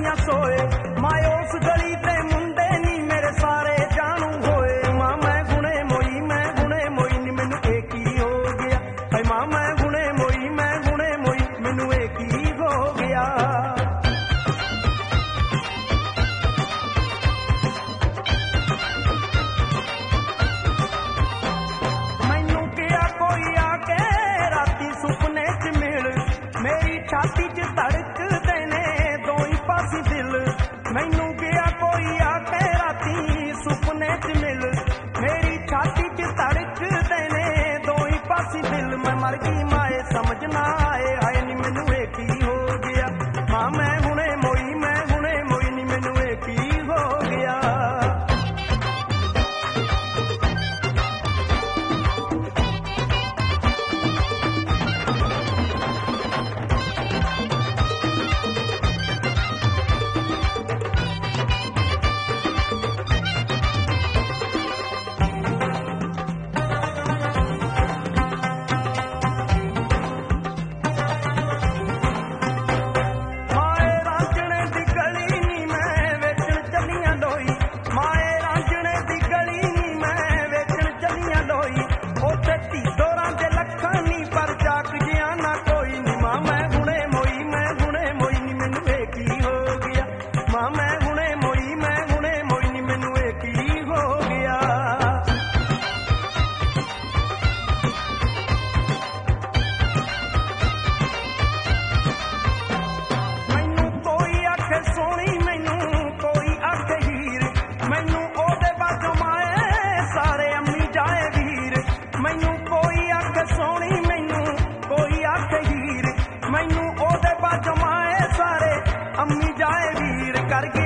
गलियां सोए माए उस गली ते मुंडे नी मेरे सारे जानू होए मां मैं गुणे मोई नी मैनू एक ही हो गया हाय मां मैं गुणे मोई मैनू एक ही हो गया मैनू क्या कोई आके राती सुपने च मिल मेरी छाती च धड़कदे ने दो ही पासी दिल मैनू गया कोई आके राती सुपने च मिल मेरी छाती च धड़कदे ने दो ही पासी दिल मैं मर गई माए समझ ना आए हाय नी मैनू एक ही हो गया मां मैं गुणे मोई नी मैनू एक ही हो गया माए रांझणे दी गली नी मैं वेचण चलियां लोई माए रांझणे दी गली नी मैं वेचण चलियां लोई उत्थे धी दोरां दे लखां नी पर जाक जिया ना कोई नी मां मैं गुणे मोई नी मैनू एक ही हो गया मां मैं गुणे मोई नी मैनू एक ही हो गया मैनू कोई आखे सोनी मैनू कोई आखे हीर मैनू ओदे बाजों माए सारे अम्मी जाए वीर मैनू कोई आखे सोनी मैनू कोई आखे हीर मैनू ओदे बाजों माए सारे अम्मी जाए वीर कर गया